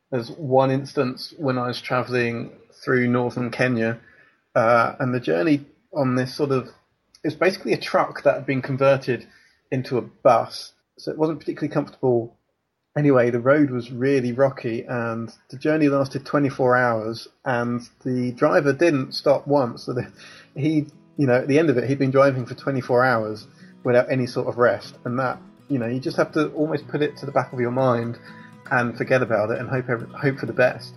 There's one instance when I was traveling through northern Kenya, and the journey on this it's basically a truck that had been converted into a bus, so it wasn't particularly comfortable. Anyway, the road was really rocky, and the journey lasted 24 hours, and the driver didn't stop once. So at the end of it, he'd been driving for 24 hours without any sort of rest, and that, you just have to almost put it to the back of your mind and forget about it and hope for the best.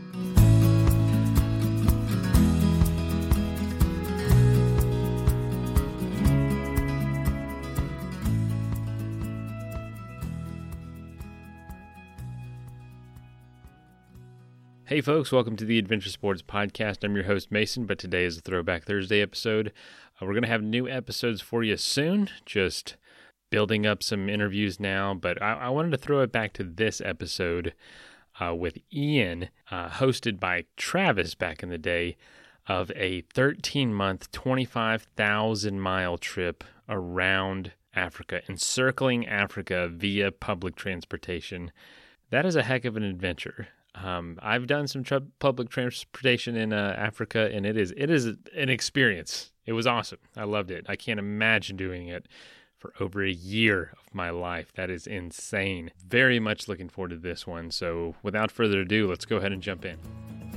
Hey folks, welcome to the Adventure Sports Podcast. I'm your host Mason, but today is a Throwback Thursday episode. We're going to have new episodes for you soon, just building up some interviews now, but I wanted to throw it back to this episode with Ian, hosted by Travis back in the day, of a 13-month, 25,000-mile trip around Africa, encircling Africa via public transportation. That is a heck of an adventure. I've done some public transportation in Africa, and it is an experience. It was awesome. I loved it. I can't imagine doing it for over a year of my life. That is insane. Very much looking forward to this one. So without further ado, let's go ahead and jump in.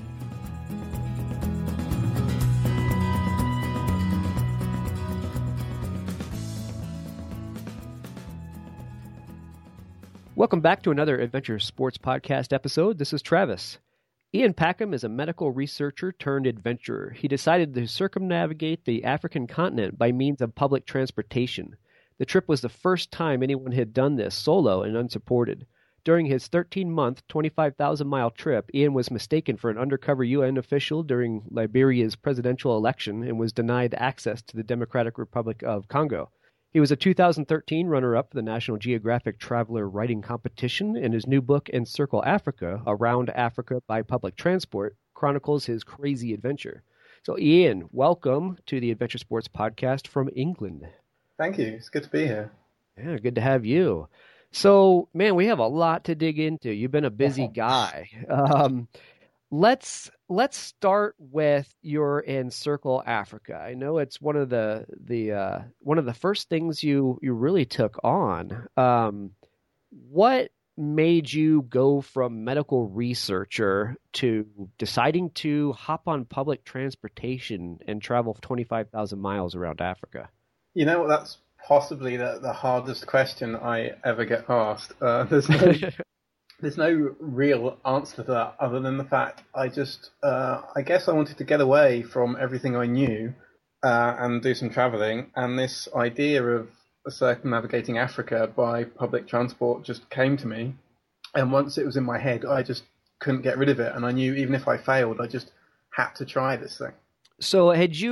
Welcome back to another Adventure Sports Podcast episode. This is Travis. Ian Packham is a medical researcher turned adventurer. He decided to circumnavigate the African continent by means of public transportation. The trip was the first time anyone had done this solo and unsupported. During his 13-month, 25,000-mile trip, Ian was mistaken for an undercover UN official during Liberia's presidential election and was denied access to the Democratic Republic of Congo. He was a 2013 runner-up for the National Geographic Traveler Writing Competition, and his new book, Encircle Africa, Around Africa by Public Transport, chronicles his crazy adventure. So, Ian, welcome to the Adventure Sports Podcast from England. Thank you. It's good to be here. Yeah, good to have you. So, man, we have a lot to dig into. You've been a busy guy. Let's start with your Encircle Africa. I know it's one of the first things you really took on. What made you go from medical researcher to deciding to hop on public transportation and travel 25,000 miles around Africa? That's possibly the hardest question I ever get asked. There's no real answer to that other than the fact I guess I wanted to get away from everything I knew and do some traveling, and this idea of circumnavigating Africa by public transport just came to me, and once it was in my head, I just couldn't get rid of it, and I knew even if I failed, I just had to try this thing. So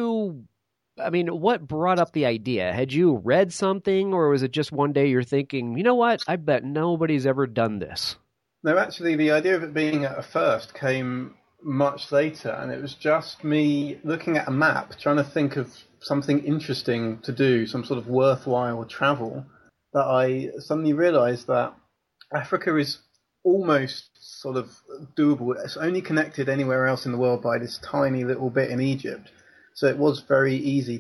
what brought up the idea? Had you read something, or was it just one day you're thinking, you know what, I bet nobody's ever done this? No, actually, the idea of it being at a first came much later, and it was just me looking at a map, trying to think of something interesting to do, some sort of worthwhile travel, that I suddenly realized that Africa is almost sort of doable. It's only connected anywhere else in the world by this tiny little bit in Egypt. So it was very easy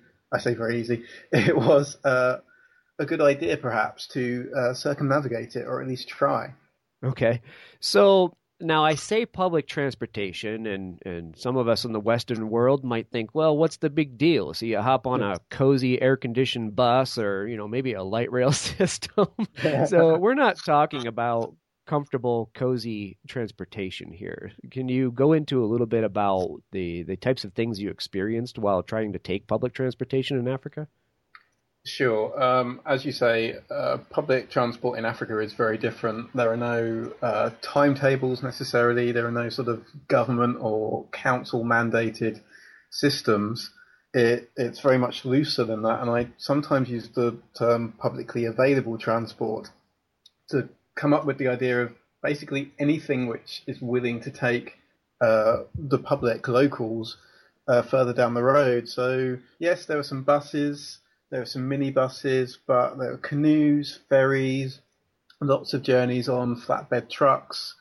it was a good idea perhaps to circumnavigate it, or at least try. Okay. So now I say public transportation, and some of us in the Western world might think, well, what's the big deal? So you hop on a cozy air-conditioned bus, or, maybe a light rail system. So we're not talking about comfortable, cozy transportation here. Can you go into a little bit about the types of things you experienced while trying to take public transportation in Africa? Sure. As you say, public transport in Africa is very different. There are no timetables necessarily. There are no sort of government or council mandated systems. It's very much looser than that. And I sometimes use the term publicly available transport to come up with the idea of basically anything which is willing to take the public locals further down the road. So yes, there are some buses. There are some minibuses, but there are canoes, ferries, lots of journeys on flatbed trucks,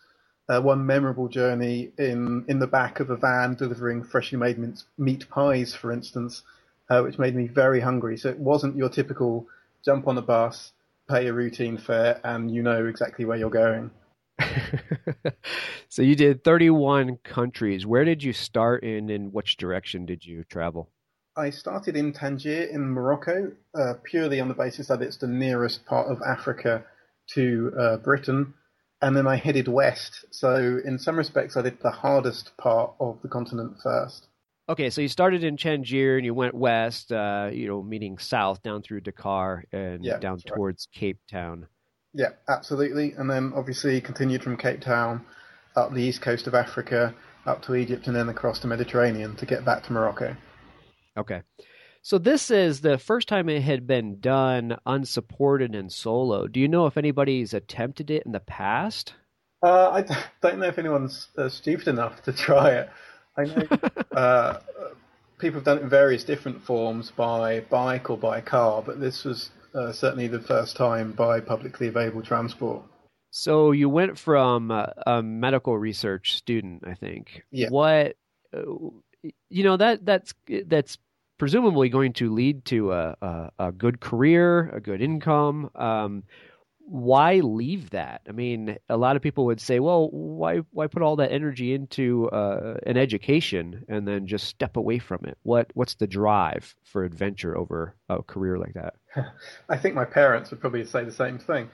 one memorable journey in the back of a van delivering freshly made meat pies, for instance, which made me very hungry. So it wasn't your typical jump on the bus, pay a routine fare, and you know exactly where you're going. So you did 31 countries. Where did you start in and which direction did you travel? I started in Tangier in Morocco, purely on the basis that it's the nearest part of Africa to Britain. And then I headed west. So in some respects, I did the hardest part of the continent first. Okay, so you started in Tangier and you went west, meaning south down through Dakar and down towards Cape Town. Yeah, absolutely. And then obviously continued from Cape Town up the east coast of Africa, up to Egypt, and then across the Mediterranean to get back to Morocco. Okay. So this is the first time it had been done unsupported and solo. Do you know if anybody's attempted it in the past? I don't know if anyone's stupid enough to try it. I know people have done it in various different forms, by bike or by car, but this was certainly the first time by publicly available transport. So you went from a medical research student, I think. Yeah. What, that's presumably going to lead to a good career, a good income. Why leave that? I mean, a lot of people would say, well, why put all that energy into an education and then just step away from it? What's the drive for adventure over a career like that? I think my parents would probably say the same thing.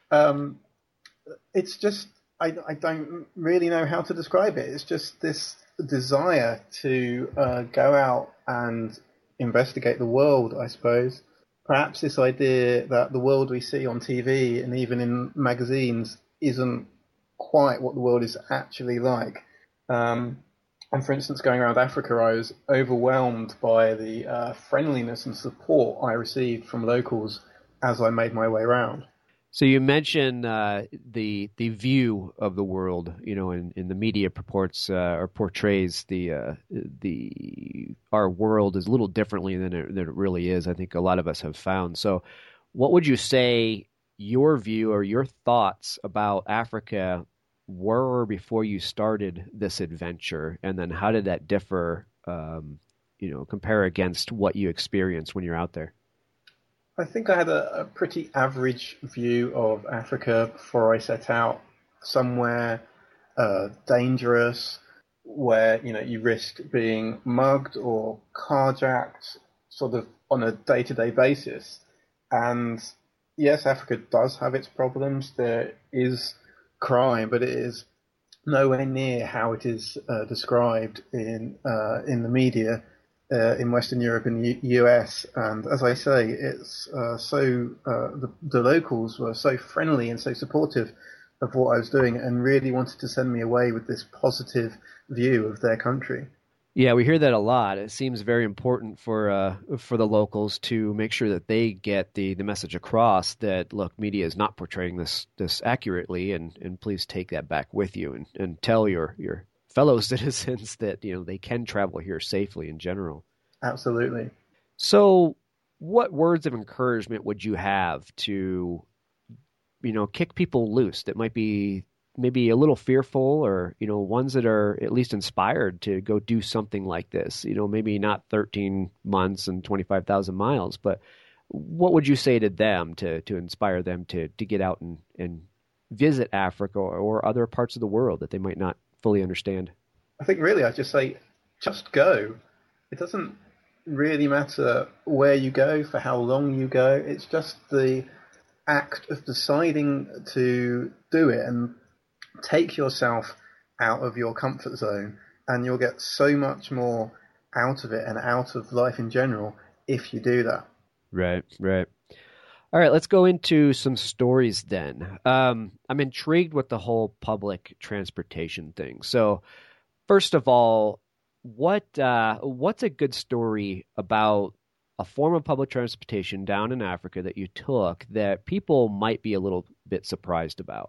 It's just, I don't really know how to describe it. It's just this desire to go out and investigate the world, I suppose. Perhaps this idea that the world we see on TV and even in magazines isn't quite what the world is actually like. And for instance, going around Africa, I was overwhelmed by the friendliness and support I received from locals as I made my way around. So you mentioned the view of the world, in the media purports or portrays our world as a little differently than it really is. I think a lot of us have found. So, what would you say your view or your thoughts about Africa were before you started this adventure, and then how did that differ? Compare against what you experienced when you're out there. I think I had a pretty average view of Africa before I set out. Somewhere dangerous, where you risk being mugged or carjacked, sort of on a day-to-day basis. And yes, Africa does have its problems. There is crime, but it is nowhere near how it is described in the media. In Western Europe and the US, and as I say, it's the locals were so friendly and so supportive of what I was doing, and really wanted to send me away with this positive view of their country. Yeah, we hear that a lot. It seems very important for the locals to make sure that they get the message across that, look, media is not portraying this accurately, and please take that back with you and tell your fellow citizens that they can travel here safely in general. Absolutely. So, what words of encouragement would you have to, kick people loose that might be maybe a little fearful, or ones that are at least inspired to go do something like this? Maybe not 13 months and 25,000 miles, but what would you say to them to inspire them to get out and visit Africa or other parts of the world that they might not fully understand? I think really I'd just say, just go. It doesn't really matter where you go, for how long you go. It's just the act of deciding to do it and take yourself out of your comfort zone, and you'll get so much more out of it and out of life in general if you do that. Right. All right, let's go into some stories then. I'm intrigued with the whole public transportation thing. So, first of all, what's a good story about a form of public transportation down in Africa that you took that people might be a little bit surprised about?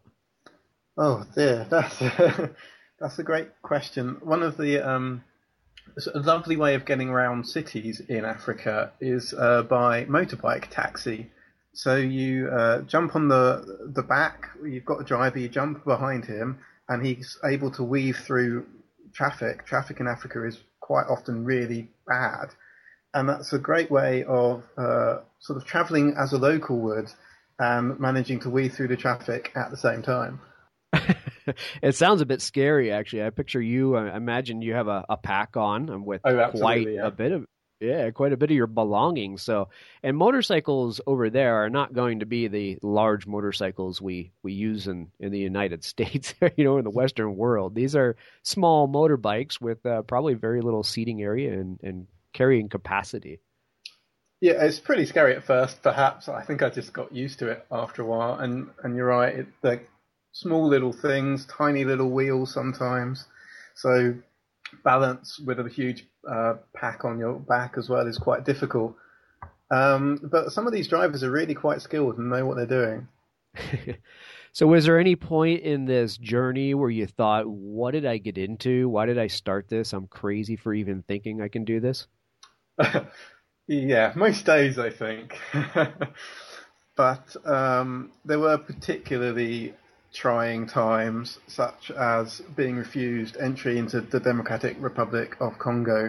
Oh dear, that's a great question. One of the a lovely way of getting around cities in Africa is by motorbike taxi. So you jump on the back, you've got a driver, you jump behind him, and he's able to weave through traffic. Traffic in Africa is quite often really bad, and that's a great way of sort of traveling as a local would and managing to weave through the traffic at the same time. It sounds a bit scary, actually. I picture you. I imagine you have a pack on with quite a bit of your belongings. So, and motorcycles over there are not going to be the large motorcycles we use in the United States, in the Western world. These are small motorbikes with probably very little seating area and carrying capacity. Yeah, it's pretty scary at first, perhaps. I think I just got used to it after a while. And you're right, they're small little things, tiny little wheels sometimes. So balance with a huge pack on your back as well is quite difficult. But some of these drivers are really quite skilled and know what they're doing. So was there any point in this journey where you thought, what did I get into? Why did I start this? I'm crazy for even thinking I can do this. Yeah, most days, I think. But there were particularly trying times, such as being refused entry into the Democratic Republic of Congo,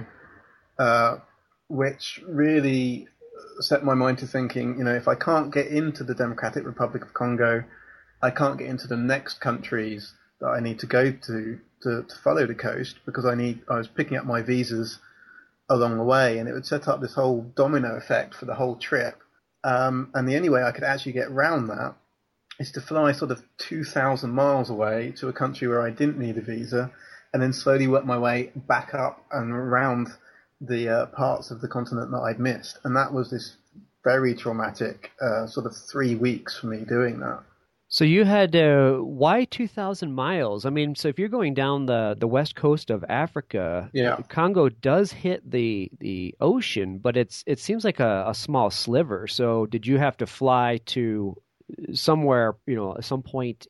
which really set my mind to thinking, if I can't get into the Democratic Republic of Congo, I can't get into the next countries that I need to go to follow the coast, because I was picking up my visas along the way, and it would set up this whole domino effect for the whole trip. And the only way I could actually get around that is to fly sort of 2,000 miles away to a country where I didn't need a visa, and then slowly work my way back up and around the parts of the continent that I'd missed. And that was this very traumatic sort of 3 weeks for me doing that. So you had, why 2,000 miles? I mean, so if you're going down the west coast of Africa, Congo does hit the ocean, but it seems like a small sliver. So did you have to fly to somewhere, at some point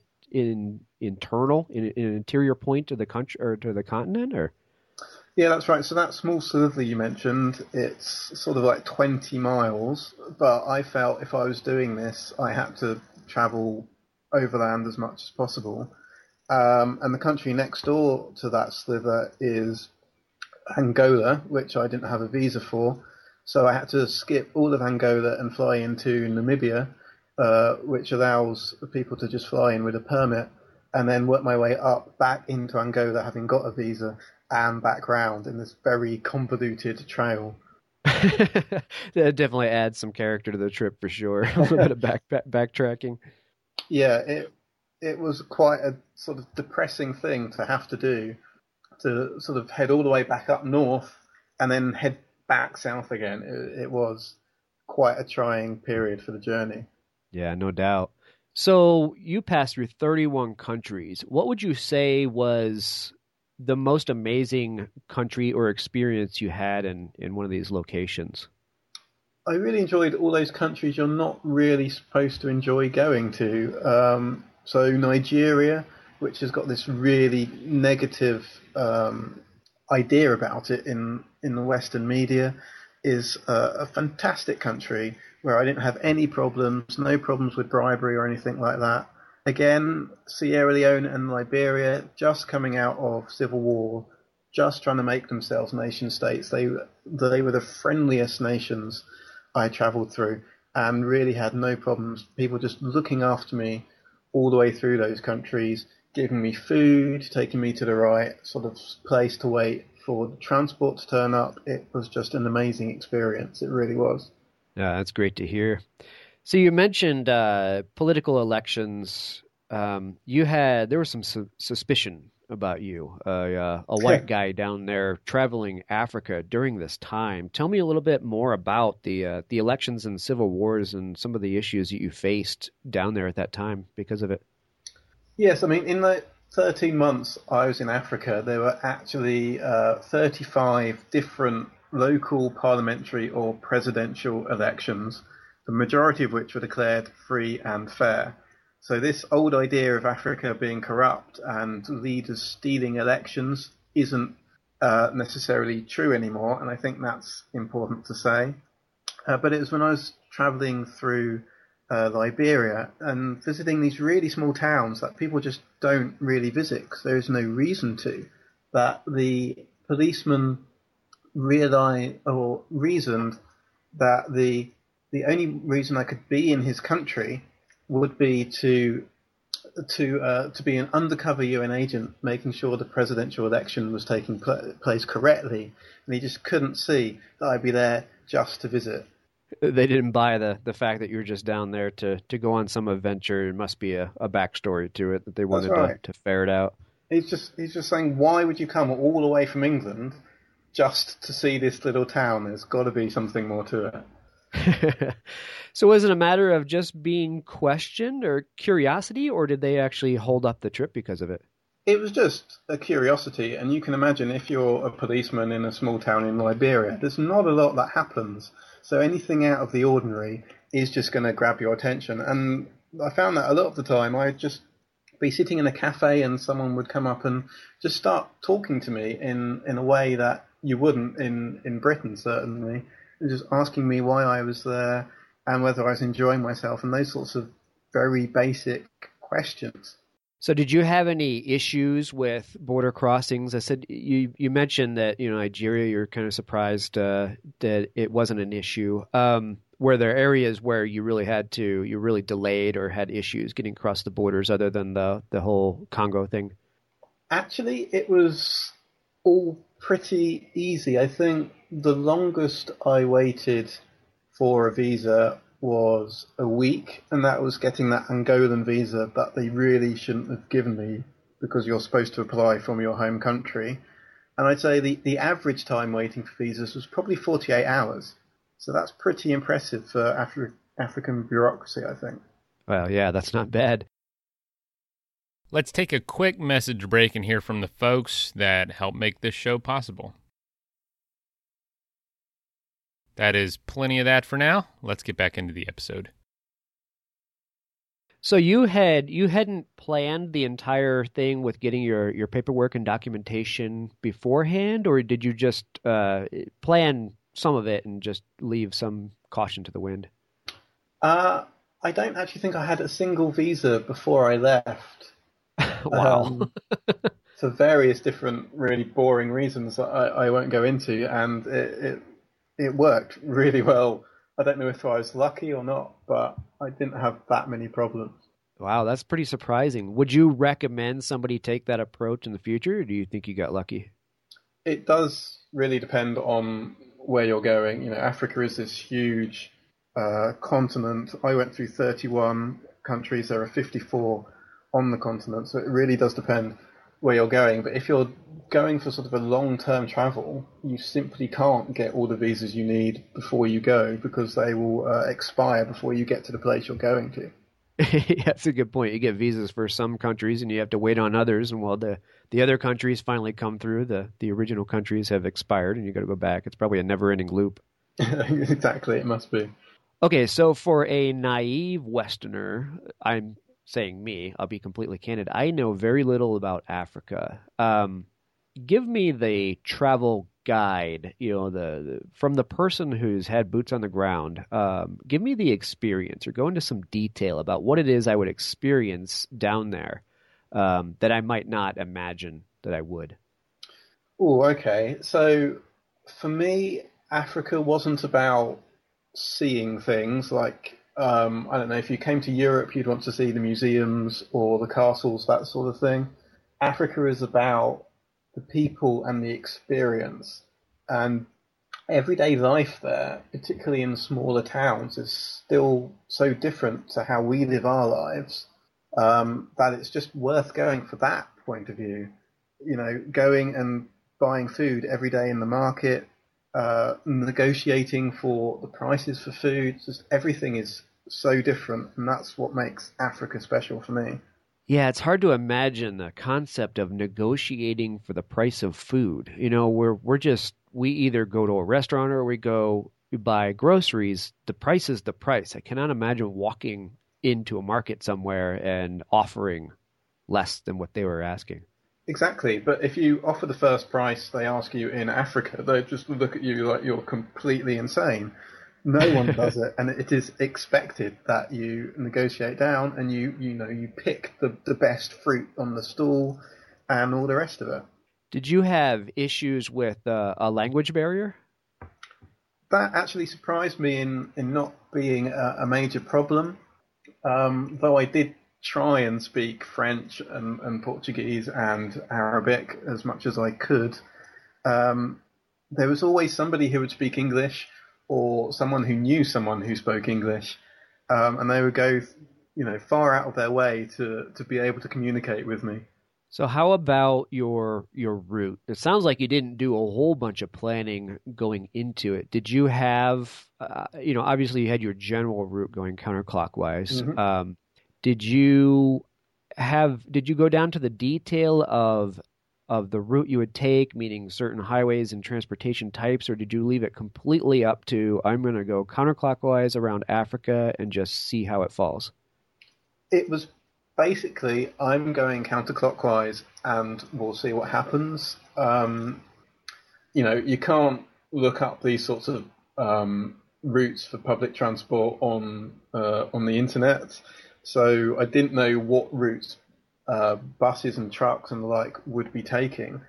in an interior point to the country or to the continent, or? Yeah, that's right. So that small sliver you mentioned, it's sort of like 20 miles, but I felt if I was doing this, I had to travel overland as much as possible. And the country next door to that sliver is Angola, which I didn't have a visa for. So I had to skip all of Angola and fly into Namibia, which allows people to just fly in with a permit, and then work my way up back into Angola, having got a visa, and back round in this very convoluted trail. That definitely adds some character to the trip for sure. A little bit of backtracking. Yeah, it was quite a sort of depressing thing to have to do, to sort of head all the way back up north and then head back south again. It was quite a trying period for the journey. Yeah, no doubt. So you passed through 31 countries. What would you say was the most amazing country or experience you had in one of these locations? I really enjoyed all those countries you're not really supposed to enjoy going to. So Nigeria, which has got this really negative idea about it in the Western media, is a fantastic country where I didn't have any problems, no problems with bribery or anything like that. Again, Sierra Leone and Liberia, just coming out of civil war, just trying to make themselves nation states. They were the friendliest nations I travelled through, and really had no problems. People just looking after me all the way through those countries, giving me food, taking me to the right sort of place to wait for the transport to turn up. It was just an amazing experience. It really was. Yeah, that's great to hear. So you mentioned political elections. There was some suspicion about you, a white guy down there traveling Africa during this time. Tell me a little bit more about the elections and civil wars and some of the issues that you faced down there at that time because of it. Yes, I mean, in the 13 months I was in Africa, there were actually 35 different local parliamentary or presidential elections, the majority of which were declared free and fair. So this old idea of Africa being corrupt and leaders stealing elections isn't necessarily true anymore, and I think that's important to say. But it was when I was travelling through Liberia, and visiting these really small towns that people just don't really visit because there is no reason to. That the policeman reasoned that the only reason I could be in his country would be to be an undercover UN agent, making sure the presidential election was taking place correctly, and he just couldn't see that I'd be there just to visit. They didn't buy the fact that you were just down there to go on some adventure. There must be a backstory to it that they wanted to ferret out. He's just saying, why would you come all the way from England just to see this little town? There's got to be something more to it. So was it a matter of just being questioned or curiosity, or did they actually hold up the trip because of it? It was just a curiosity, and you can imagine if you're a policeman in a small town in Liberia, there's not a lot that happens. So anything out of the ordinary is just going to grab your attention. And I found that a lot of the time I'd just be sitting in a cafe and someone would come up and just start talking to me in a way that you wouldn't in Britain, certainly. Just asking me why I was there and whether I was enjoying myself and those sorts of very basic questions. So did you have any issues with border crossings? I said you mentioned that, Nigeria, you're kind of surprised that it wasn't an issue. Were there areas where you really delayed or had issues getting across the borders other than the whole Congo thing? Actually, it was all pretty easy. I think the longest I waited for a visa was a week, and that was getting that Angolan visa that they really shouldn't have given me because you're supposed to apply from your home country. And I'd say the average time waiting for visas was probably 48 hours. So that's pretty impressive for African bureaucracy, I think. Well, yeah, that's not bad. Let's take a quick message break and hear from the folks that help make this show possible. That is plenty of that for now. Let's get back into the episode. So you hadn't planned the entire thing with getting your paperwork and documentation beforehand, or did you just plan some of it and just leave some caution to the wind? I don't actually think I had a single visa before I left. Wow. For various different really boring reasons that I won't go into, and it worked really well. I don't know if I was lucky or not, but I didn't have that many problems. Wow, that's pretty surprising. Would you recommend somebody take that approach in the future, or do you think you got lucky? It does really depend on where you're going. Africa is this huge continent. I went through 31 countries. There are 54 on the continent, so it really does depend where you're going. But if you're going for sort of a long-term travel, you simply can't get all the visas you need before you go because they will expire before you get to the place you're going to. That's a good point. You get visas for some countries and you have to wait on others, and while the other countries finally come through, the original countries have expired and you got to go back. It's probably a never-ending loop. Exactly, it must be. Okay, so for a naive Westerner, I'm saying me, I'll be completely candid, I know very little about Africa. Give me the travel guide, from the person who's had boots on the ground. Give me the experience, or go into some detail about what it is I would experience down there that I might not imagine that I would. Oh, okay. So for me, Africa wasn't about seeing things like, I don't know, if you came to Europe, you'd want to see the museums or the castles, that sort of thing. Africa is about the people and the experience. And everyday life there, particularly in smaller towns, is still so different to how we live our lives that it's just worth going for that point of view. Going and buying food every day in the market, negotiating for the prices for food, just everything is so different, and that's what makes Africa special for me. Yeah, it's hard to imagine the concept of negotiating for the price of food. We either go to a restaurant or we buy groceries. The price is the price. I cannot imagine walking into a market somewhere and offering less than what they were asking. Exactly, but if you offer the first price they ask you in Africa, they just look at you like you're completely insane. No one does it, and it is expected that you negotiate down and you pick the best fruit on the stall and all the rest of it. Did you have issues with a language barrier? That actually surprised me in not being a major problem, though I did try and speak French and Portuguese and Arabic as much as I could. There was always somebody who would speak English or someone who knew someone who spoke English, and they would go, far out of their way to be able to communicate with me. So how about your route? It sounds like you didn't do a whole bunch of planning going into it. Did you have, obviously you had your general route going counterclockwise. Mm-hmm. Did you go down to the detail of the route you would take, meaning certain highways and transportation types, or did you leave it completely up to, I'm going to go counterclockwise around Africa and just see how it falls? It was basically, I'm going counterclockwise and we'll see what happens. You can't look up these sorts of routes for public transport on the internet. So I didn't know what routes buses and trucks and the like would be taking.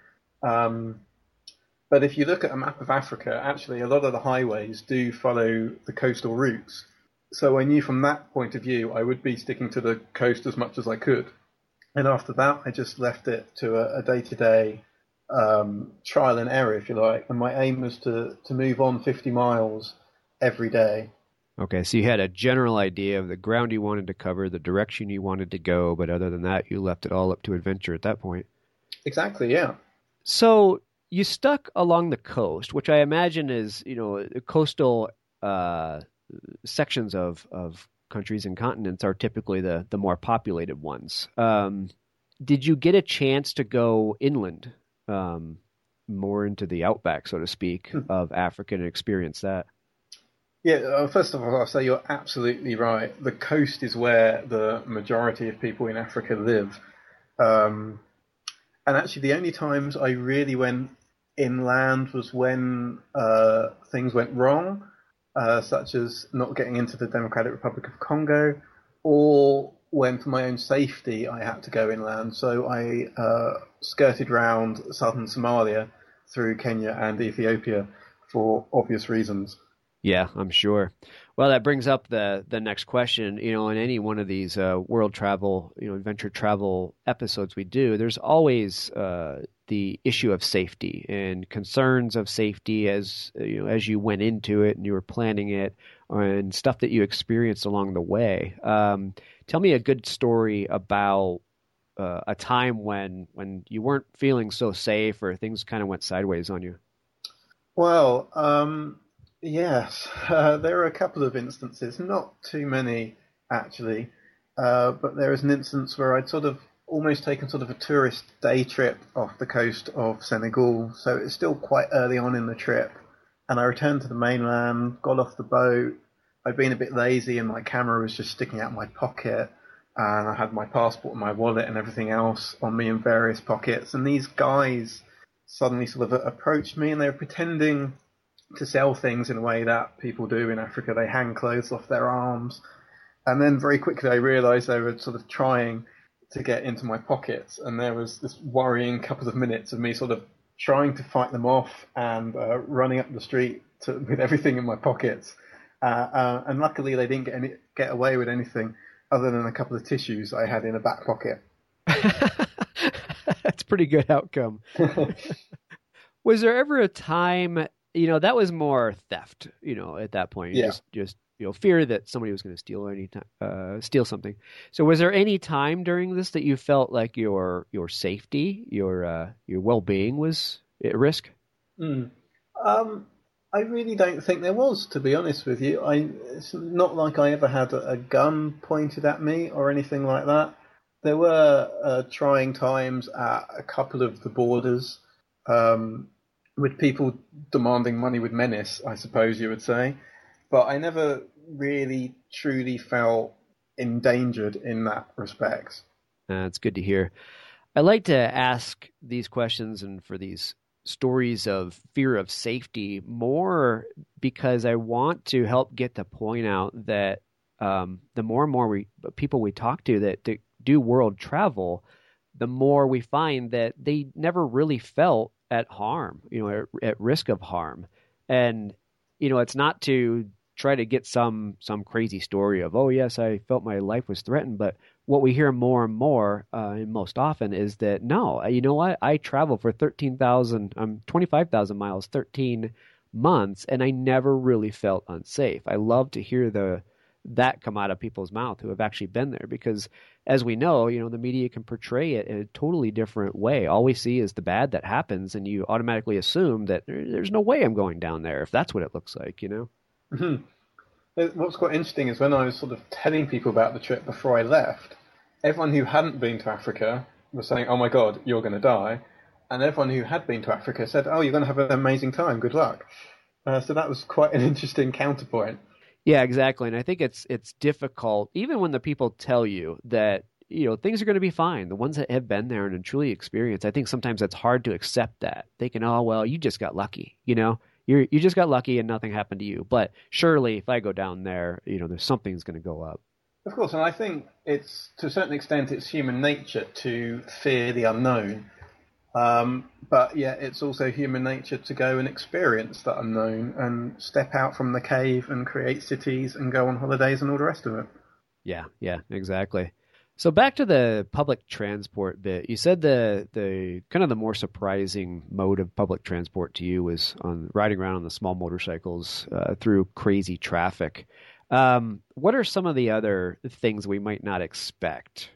But if you look at a map of Africa, actually a lot of the highways do follow the coastal routes. So I knew from that point of view, I would be sticking to the coast as much as I could. And after that, I just left it to a day-to-day trial and error, if you like. And my aim was to move on 50 miles every day. Okay, so you had a general idea of the ground you wanted to cover, the direction you wanted to go, but other than that, you left it all up to adventure at that point. Exactly, yeah. So you stuck along the coast, which I imagine is, coastal sections of countries and continents are typically the more populated ones. Did you get a chance to go inland, more into the outback, so to speak, of Africa and experience that? Yeah, first of all, I'll say you're absolutely right. The coast is where the majority of people in Africa live. And actually, the only times I really went inland was when things went wrong, such as not getting into the Democratic Republic of Congo, or when, for my own safety, I had to go inland. So I skirted round southern Somalia through Kenya and Ethiopia for obvious reasons. Yeah, I'm sure. Well, that brings up the next question. In any one of these world travel, adventure travel episodes we do, there's always the issue of safety and concerns of safety as you went into it and you were planning it, and stuff that you experienced along the way. Tell me a good story about a time when you weren't feeling so safe or things kind of went sideways on you. Well, yes, there are a couple of instances, not too many actually, but there is an instance where I'd sort of almost taken sort of a tourist day trip off the coast of Senegal, so it's still quite early on in the trip, and I returned to the mainland, got off the boat. I'd been a bit lazy and my camera was just sticking out of my pocket, and I had my passport and my wallet and everything else on me in various pockets, and these guys suddenly sort of approached me and they were pretending to sell things in a way that people do in Africa. They hang clothes off their arms. And then very quickly I realised they were sort of trying to get into my pockets. And there was this worrying couple of minutes of me sort of trying to fight them off and running up the street with everything in my pockets. And luckily they didn't get away with anything other than a couple of tissues I had in a back pocket. That's a pretty good outcome. Was there ever a time... that was more theft, at that point. Yeah. Just fear that somebody was going to steal something. So was there any time during this that you felt like your safety, your well-being was at risk? I really don't think there was, to be honest with you. It's not like I ever had a gun pointed at me or anything like that. There were trying times at a couple of the borders, with people demanding money with menace, I suppose you would say. But I never really truly felt endangered in that respect. It's good to hear. I like to ask these questions and for these stories of fear of safety more because I want to help get the point out that the more and more people we talk to that do world travel, the more we find that they never really felt at harm, at risk of harm. And, it's not to try to get some crazy story of, oh, yes, I felt my life was threatened. But what we hear more and more, and most often, is that, no, you know what? I traveled for 25,000 miles, 13 months, and I never really felt unsafe. I love to hear that come out of people's mouth who have actually been there, because as we know, the media can portray it in a totally different way. All we see is the bad that happens, and you automatically assume that there's no way I'm going down there if that's what it looks like, Mm-hmm. What's quite interesting is when I was sort of telling people about the trip before I left, everyone who hadn't been to Africa was saying, oh my God, you're going to die. And everyone who had been to Africa said, oh, you're going to have an amazing time. Good luck. So that was quite an interesting counterpoint. Yeah, exactly. And I think it's difficult, even when the people tell you that, things are going to be fine. The ones that have been there and truly experienced, I think sometimes it's hard to accept that. Thinking, oh, well, you just got lucky, You just got lucky and nothing happened to you. But surely if I go down there, there's something's going to go up. Of course, and I think it's, to a certain extent, it's human nature to fear the unknown. But yeah, it's also human nature to go and experience that unknown and step out from the cave and create cities and go on holidays and all the rest of it. Yeah, exactly. So back to the public transport bit. You said the kind of the more surprising mode of public transport to you was on riding around on the small motorcycles through crazy traffic. What are some of the other things we might not expect,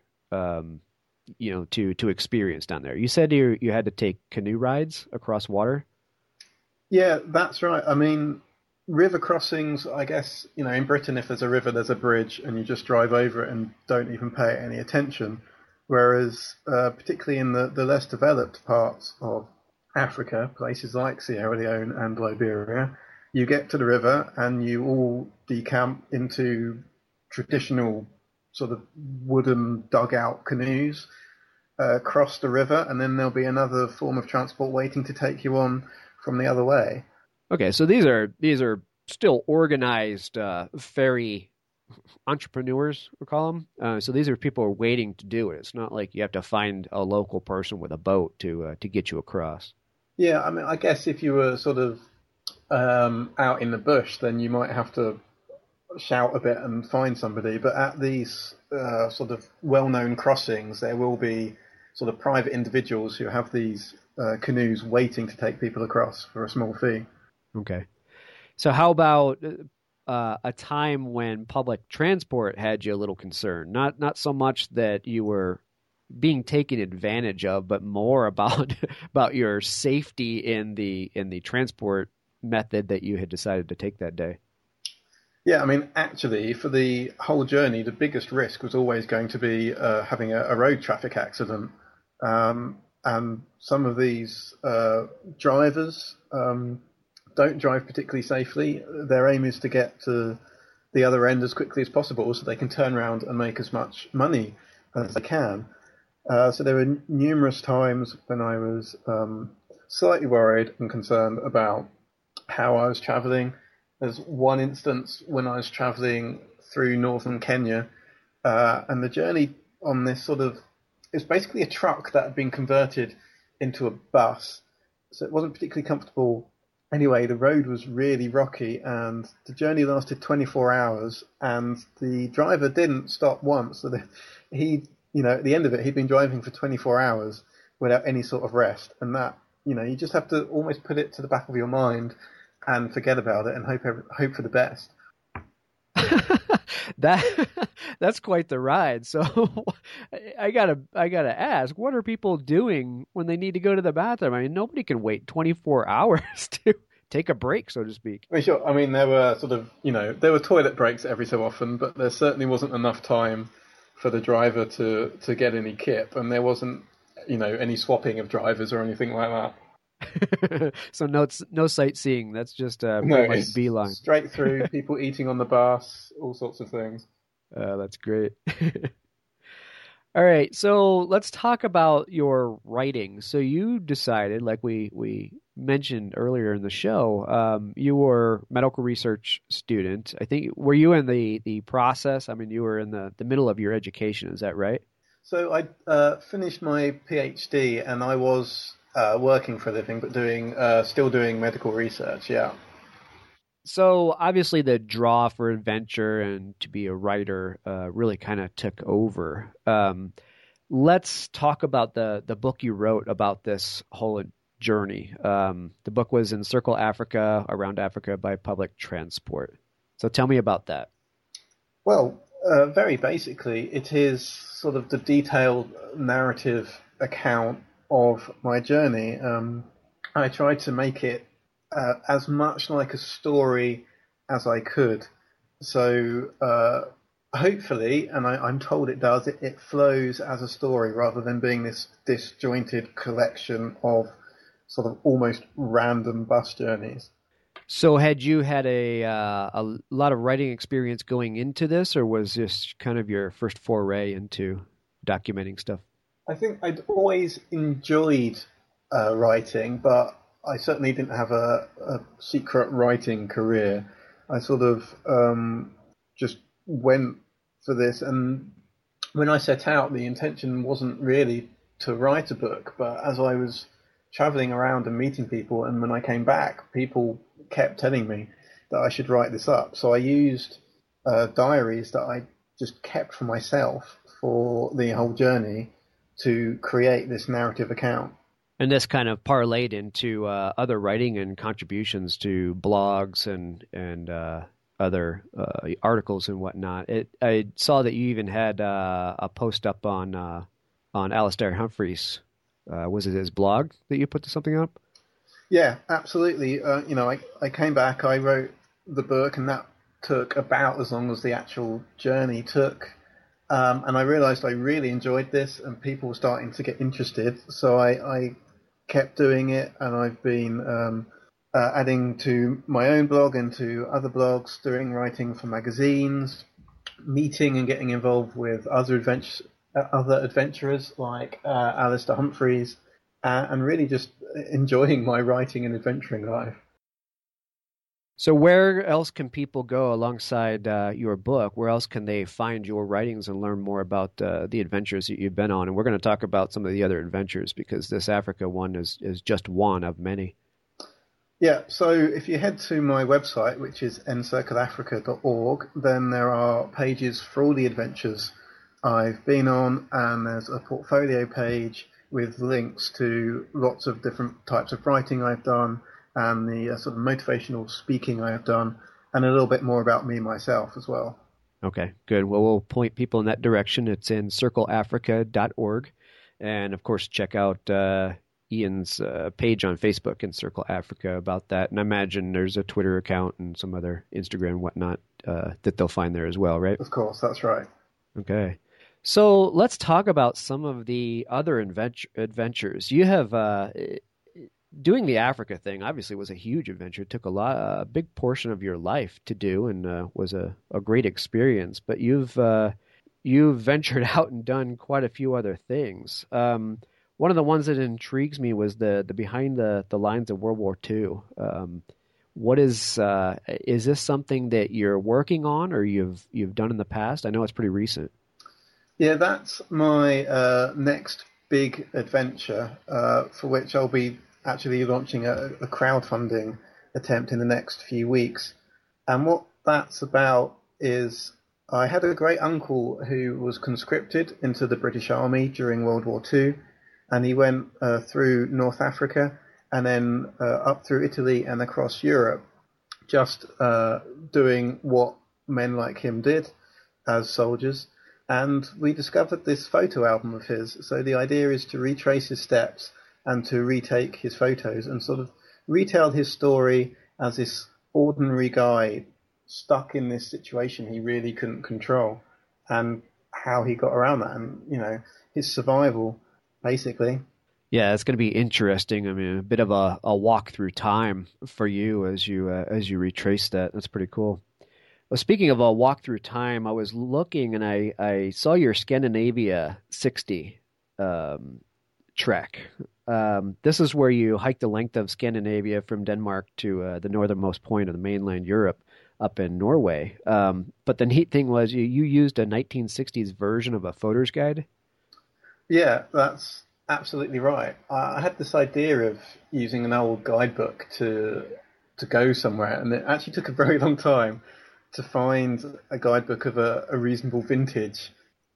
to experience down there? You said you had to take canoe rides across water. Yeah, that's right. I mean, river crossings, I guess, in Britain, if there's a river, there's a bridge, and you just drive over it and don't even pay any attention. Whereas, particularly in the less developed parts of Africa, places like Sierra Leone and Liberia, you get to the river and you all decamp into traditional sort of wooden dugout canoes, cross the river, and then there'll be another form of transport waiting to take you on from the other way. Okay, so these are still organized ferry entrepreneurs, we call them. So these are people who are waiting to do it. It's not like you have to find a local person with a boat to get you across. Yeah, I mean, I guess if you were sort of out in the bush, then you might have to shout a bit and find somebody. But at these sort of well-known crossings, there will be sort of private individuals who have these canoes waiting to take people across for a small fee. Okay. So how about a time when public transport had you a little concerned? Not so much that you were being taken advantage of, but more about your safety in the transport method that you had decided to take that day. Yeah, I mean, actually, for the whole journey, the biggest risk was always going to be having a road traffic accident. And some of these drivers don't drive particularly safely. Their aim is to get to the other end as quickly as possible so they can turn around and make as much money as they can. So there were numerous times when I was slightly worried and concerned about how I was traveling. There's one instance when I was traveling through northern Kenya, and the journey on this it's basically a truck that had been converted into a bus. So it wasn't particularly comfortable. Anyway, the road was really rocky, and the journey lasted 24 hours, and the driver didn't stop once. So at the end of it, he'd been driving for 24 hours without any sort of rest. And that, you just have to almost put it to the back of your mind and forget about it and hope for the best. That's quite the ride. So I gotta ask, what are people doing when they need to go to the bathroom? I mean, nobody can wait 24 hours to take a break, so to speak. Well, sure. I mean, there were there were toilet breaks every so often, but there certainly wasn't enough time for the driver to get any kip, and there wasn't any swapping of drivers or anything like that. So no sightseeing. That's just pretty much beeline. Straight through, people eating on the bus, all sorts of things. That's great. All right, so let's talk about your writing. So you decided, like we mentioned earlier in the show, you were medical research student. I think were you in the process? I mean, you were in the middle of your education. Is that right? So I finished my PhD and I was working for a living, but doing still doing medical research. Yeah. So obviously, the draw for adventure and to be a writer really kind of took over. Let's talk about the book you wrote about this whole journey. The book was Encircle Africa, Around Africa by Public Transport. So tell me about that. Well, very basically, it is sort of the detailed narrative account of my journey. I tried to make it as much like a story as I could. So hopefully, and I'm told it does, it flows as a story rather than being this disjointed collection of sort of almost random bus journeys. So had you had a lot of writing experience going into this, or was this kind of your first foray into documenting stuff? I think I'd always enjoyed writing, but I certainly didn't have a secret writing career. I sort of just went for this, and when I set out, the intention wasn't really to write a book, but as I was traveling around and meeting people, and when I came back, people kept telling me that I should write this up. So I used diaries that I just kept for myself for the whole journey to create this narrative account. And this kind of parlayed into other writing and contributions to blogs and other articles and whatnot. I saw that you even had a post up on Alistair Humphreys. Was it his blog that you put something up? Yeah, absolutely. I came back, I wrote the book, and that took about as long as the actual journey took. And I realized I really enjoyed this, and people were starting to get interested. So I kept doing it, and I've been adding to my own blog and to other blogs, doing writing for magazines, meeting and getting involved with other adventurers like Alistair Humphreys, and really just enjoying my writing and adventuring life. So where else can people go alongside your book? Where else can they find your writings and learn more about the adventures that you've been on? And we're going to talk about some of the other adventures because this Africa one is just one of many. Yeah, so if you head to my website, which is encircleafrica.org, then there are pages for all the adventures I've been on, and there's a portfolio page with links to lots of different types of writing I've done, and the sort of motivational speaking I have done, and a little bit more about me myself as well. Okay, good. Well, we'll point people in that direction. It's encircleafrica.org. And, of course, check out Ian's page on Facebook, Encircle Africa, about that. And I imagine there's a Twitter account and some other Instagram and whatnot that they'll find there as well, right? Of course, that's right. Okay. So let's talk about some of the other adventures. You have doing the Africa thing obviously was a huge adventure. It took a big portion of your life to do, and was a great experience. But you've ventured out and done quite a few other things. One of the ones that intrigues me was the behind the lines of World War II. What is this something that you're working on or you've done in the past? I know it's pretty recent. Yeah, that's my next big adventure, for which I'll be actually launching a crowdfunding attempt in the next few weeks. And what that's about is I had a great uncle who was conscripted into the British Army during World War II, and he went through North Africa and then up through Italy and across Europe, just doing what men like him did as soldiers. And we discovered this photo album of his. So the idea is to retrace his steps and to retake his photos and sort of retell his story as this ordinary guy stuck in this situation he really couldn't control, and how he got around that, and his survival, basically. Yeah, it's going to be interesting. I mean, a bit of a walk through time for you as you retrace that. That's pretty cool. Well, speaking of a walk through time, I was looking and I saw your Scandinavia 60 um, trek. This is where you hike the length of Scandinavia from Denmark to the northernmost point of the mainland Europe up in Norway. But the neat thing was you used a 1960s version of a photo's guide. Yeah, that's absolutely right. I had this idea of using an old guidebook to go somewhere, and it actually took a very long time to find a guidebook of a reasonable vintage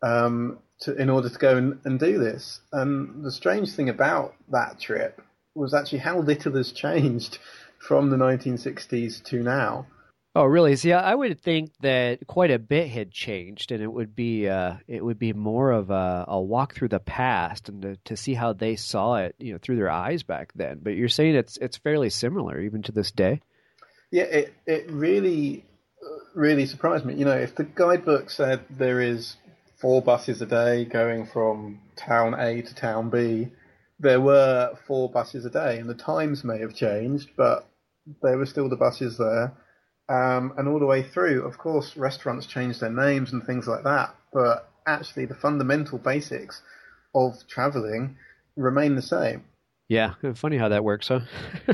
in order to go and do this. And the strange thing about that trip was actually how little has changed from the 1960s to now. Oh, really? See, I would think that quite a bit had changed, and it would be more of a walk through the past and to see how they saw it, through their eyes back then. But you're saying it's fairly similar even to this day. Yeah, it really really surprised me. If the guidebook said there is 4 buses a day going from town A to town B, there were 4 buses a day, and the times may have changed, but there were still the buses there. And all the way through, of course, restaurants changed their names and things like that, but actually the fundamental basics of traveling remain the same. Yeah, funny how that works, huh?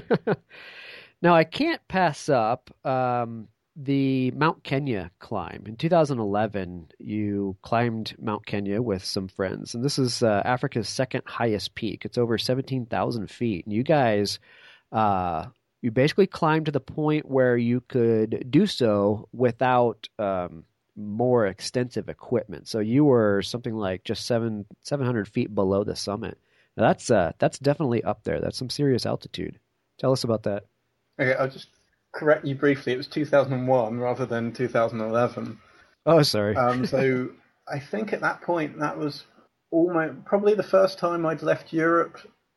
Now, I can't pass up the Mount Kenya climb. In 2011, you climbed Mount Kenya with some friends, and this is Africa's second highest peak. It's over 17,000 feet. And you guys, you basically climbed to the point where you could do so without more extensive equipment. So you were something like just 700 feet below the summit. Now that's definitely up there. That's some serious altitude. Tell us about that. Okay, I'll just correct you briefly. It was 2001 rather than 2011. Oh, sorry. So I think at that point that was probably the first time I'd left Europe.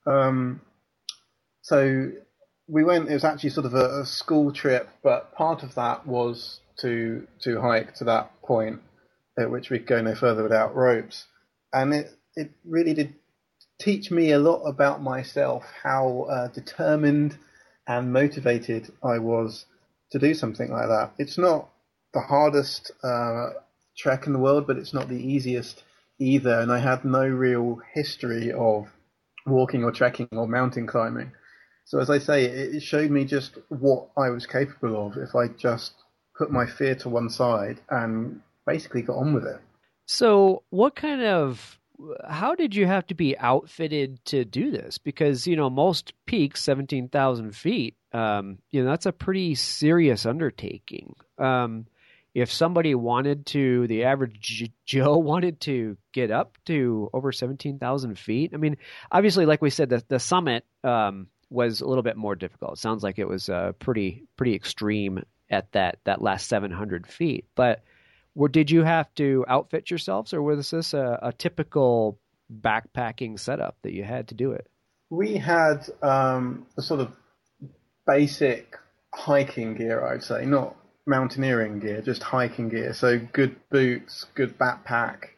So we went. It was actually sort of a school trip, but part of that was to hike to that point at which we could go no further without ropes, and it really did teach me a lot about myself, how determined and motivated I was to do something like that. It's not the hardest trek in the world, but it's not the easiest either. And I had no real history of walking or trekking or mountain climbing. So as I say, it showed me just what I was capable of if I just put my fear to one side and basically got on with it. So how did you have to be outfitted to do this? Because, most peaks, 17,000 feet, that's a pretty serious undertaking. If somebody the average Joe wanted to get up to over 17,000 feet, I mean, obviously, like we said, the summit was a little bit more difficult. It sounds like it was pretty extreme at that last 700 feet. But did you have to outfit yourselves, or was this a typical backpacking setup that you had to do it? We had a sort of basic hiking gear, I'd say, not mountaineering gear, just hiking gear. So good boots, good backpack,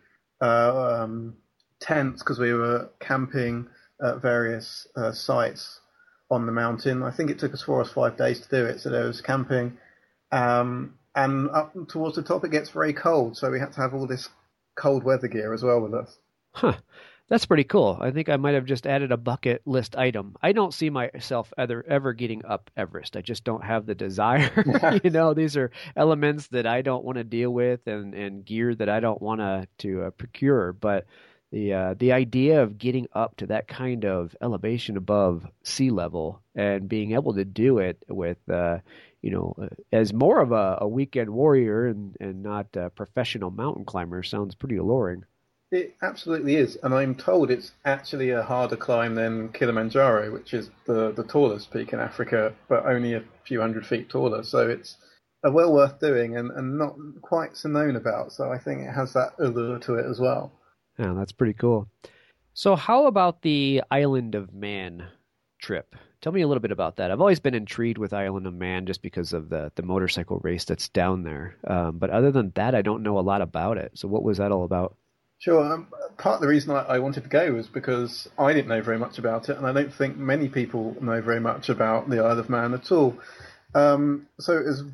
tents, because we were camping at various sites on the mountain. I think it took us 4 or 5 days to do it, so there was camping. And up towards the top, it gets very cold, so we had to have all this cold weather gear as well with us. Huh. That's pretty cool. I think I might have just added a bucket list item. I don't see myself ever getting up Everest. I just don't have the desire. These are elements that I don't want to deal with and gear that I don't want to procure. But the idea of getting up to that kind of elevation above sea level and being able to do it with as more of a weekend warrior and not a professional mountain climber sounds pretty alluring. It absolutely is, and I'm told it's actually a harder climb than Kilimanjaro, which is the tallest peak in Africa, but only a few hundred feet taller. So it's well worth doing and not quite so known about. So I think it has that allure to it as well. Yeah, that's pretty cool. So how about the Island of Man trip? Tell me a little bit about that. I've always been intrigued with Island of Man just because of the motorcycle race that's down there. But other than that, I don't know a lot about it. So what was that all about? Sure. Part of the reason I wanted to go was because I didn't know very much about it, and I don't think many people know very much about the Isle of Man at all. So it was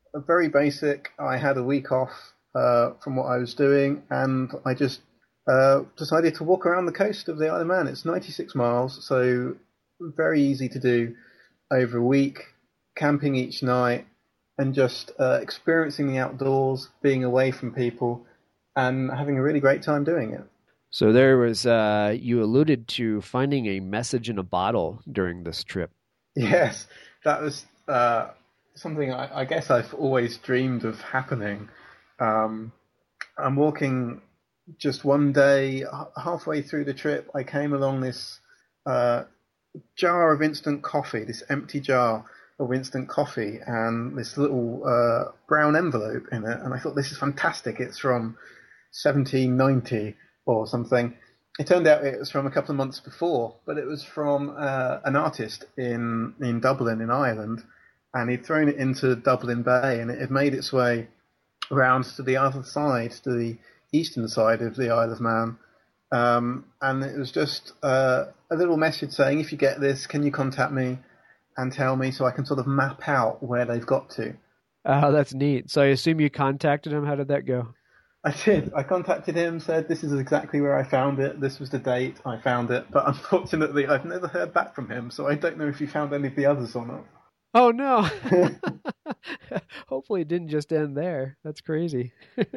very basic. I had a week off from what I was doing, and I just decided to walk around the coast of the Isle of Man. It's 96 miles, so very easy to do over a week, camping each night, and just experiencing the outdoors, being away from people, and having a really great time doing it. So there was, you alluded to finding a message in a bottle during this trip. Yes, that was something I guess I've always dreamed of happening. I'm walking just one day, halfway through the trip, I came along this jar of instant coffee, this empty jar of instant coffee, and this little brown envelope in it. And I thought, this is fantastic. It's from 1790 or something. It turned out it was from a couple of months before, but it was from an artist in Dublin, in Ireland, and he'd thrown it into Dublin Bay, and it had made its way around to the other side, to the eastern side of the Isle of Man. And it was just a little message saying, if you get this, can you contact me and tell me so I can sort of map out where they've got to. Oh, that's neat. So I assume you contacted him. How did that go? I did. I contacted him, said this is exactly where I found it. This was the date I found it. But unfortunately, I've never heard back from him, so I don't know if he found any of the others or not. Oh, no. Hopefully it didn't just end there. That's crazy.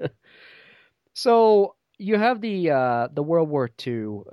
So you have the World War II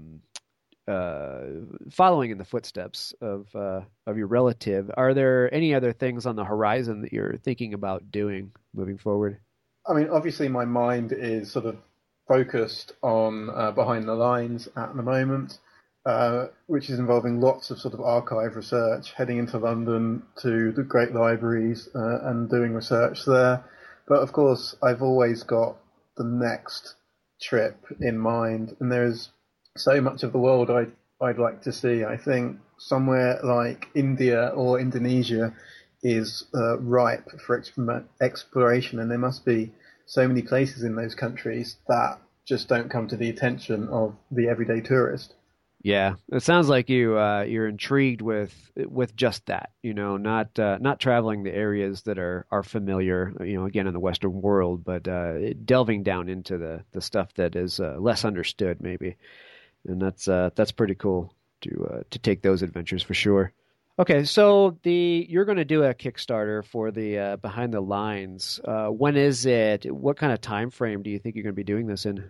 following in the footsteps of your relative. Are there any other things on the horizon that you're thinking about doing moving forward? I mean, obviously my mind is sort of focused on Behind the Lines at the moment, which is involving lots of sort of archive research, heading into London to the great libraries and doing research there. But of course, I've always got the next trip in mind, and there's so much of the world I'd like to see. I think somewhere like India or Indonesia is ripe for exploration, and there must be so many places in those countries that just don't come to the attention of the everyday tourist. Yeah, it sounds like you're intrigued with just that, not traveling the areas that are familiar, again in the Western world, but delving down into the stuff that is less understood maybe, and that's pretty cool to take those adventures for sure. Okay, so you're going to do a Kickstarter for the Behind the Lines. When is it? What kind of time frame do you think you're going to be doing this in?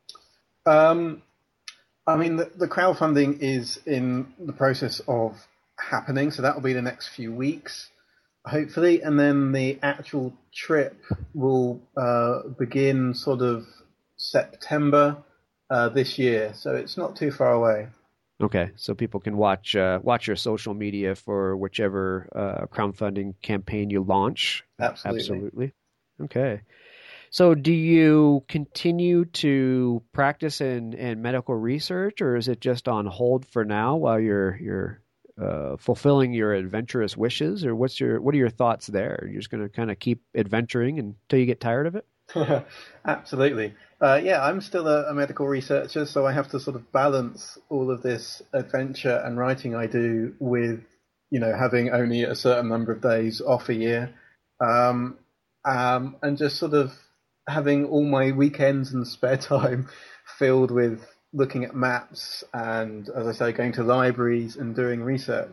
I mean, the crowdfunding is in the process of happening, so that will be the next few weeks, hopefully, and then the actual trip will begin sort of September this year, so it's not too far away. Okay, so people can watch your social media for whichever crowdfunding campaign you launch. Absolutely. Okay. So do you continue to practice in medical research, or is it just on hold for now while you're fulfilling your adventurous wishes, or what are your thoughts there? You're just going to kind of keep adventuring until you get tired of it? Absolutely. Yeah, I'm still a medical researcher, so I have to sort of balance all of this adventure and writing I do with, having only a certain number of days off a year, and just sort of having all my weekends and spare time filled with looking at maps and, as I say, going to libraries and doing research.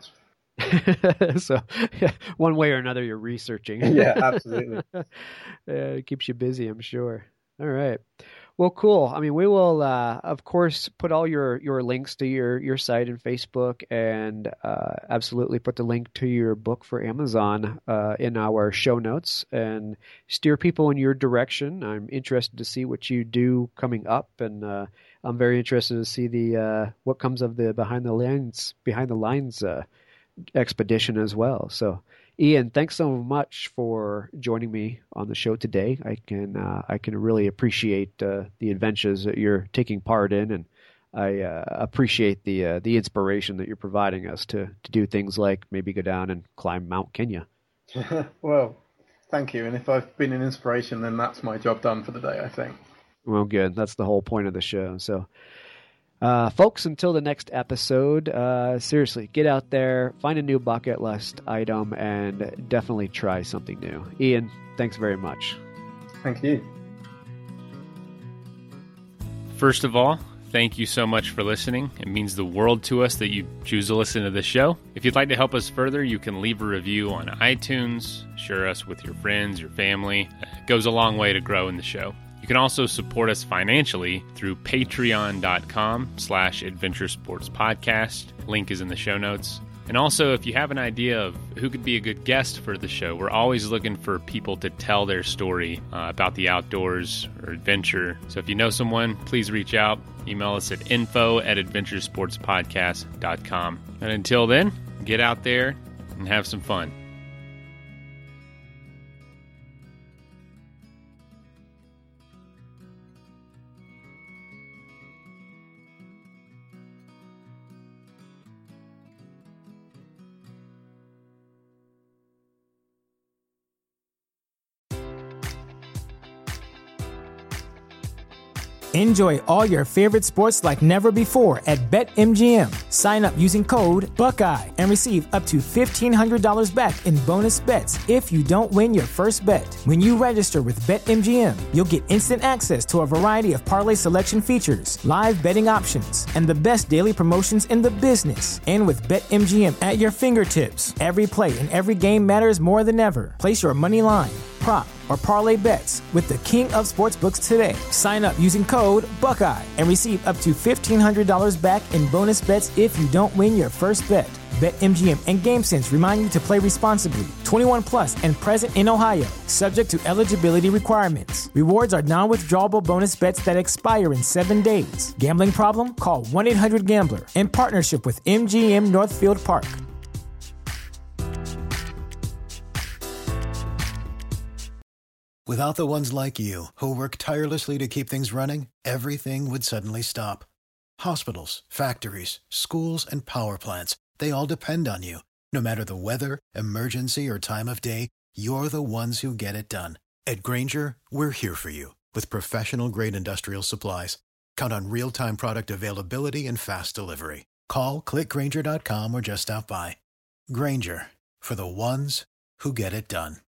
So one way or another, you're researching. Yeah, absolutely. It keeps you busy, I'm sure. All right. Well, cool. I mean, we will, of course, put all your links to your site and Facebook, and absolutely put the link to your book for Amazon in our show notes and steer people in your direction. I'm interested to see what you do coming up, and I'm very interested to see what comes of the Behind the Lines expedition as well. So, Ian, thanks so much for joining me on the show today. I can really appreciate the adventures that you're taking part in, and I appreciate the inspiration that you're providing us to do things like maybe go down and climb Mount Kenya. Well, thank you. And if I've been an inspiration, then that's my job done for the day, I think. Well, good. That's the whole point of the show. So, Folks, until the next episode, seriously, get out there, find a new bucket list item, and definitely try something new. Ian, thanks very much. Thank you. First of all, thank you so much for listening. It means the world to us that you choose to listen to this show. If you'd like to help us further, you can leave a review on iTunes, share us with your friends, your family. It goes a long way to growing the show. You can also support us financially through patreon.com/adventuresportspodcast. Link is in the show notes. And also, if you have an idea of who could be a good guest for the show, we're always looking for people to tell their story about the outdoors or adventure. So if you know someone, please reach out. Email us at info@adventuresportspodcast.com. And until then, get out there and have some fun. Enjoy all your favorite sports like never before at BetMGM. Sign up using code Buckeye and receive up to $1,500 back in bonus bets if you don't win your first bet. When you register with BetMGM, you'll get instant access to a variety of parlay selection features, live betting options, and the best daily promotions in the business. And with BetMGM at your fingertips, every play and every game matters more than ever. Place your money line, prop, or parlay bets with the king of sportsbooks today. Sign up using code Buckeye and receive up to $1,500 back in bonus bets if you don't win your first bet. BetMGM and GameSense remind you to play responsibly. 21 plus and present in Ohio, subject to eligibility requirements. Rewards are non-withdrawable bonus bets that expire in 7 days. Gambling problem? Call 1-800-GAMBLER. In partnership with MGM Northfield Park. Without the ones like you, who work tirelessly to keep things running, everything would suddenly stop. Hospitals, factories, schools, and power plants, they all depend on you. No matter the weather, emergency, or time of day, you're the ones who get it done. At Grainger, we're here for you with professional-grade industrial supplies. Count on real-time product availability and fast delivery. Call, click Grainger.com, or just stop by. Grainger, for the ones who get it done.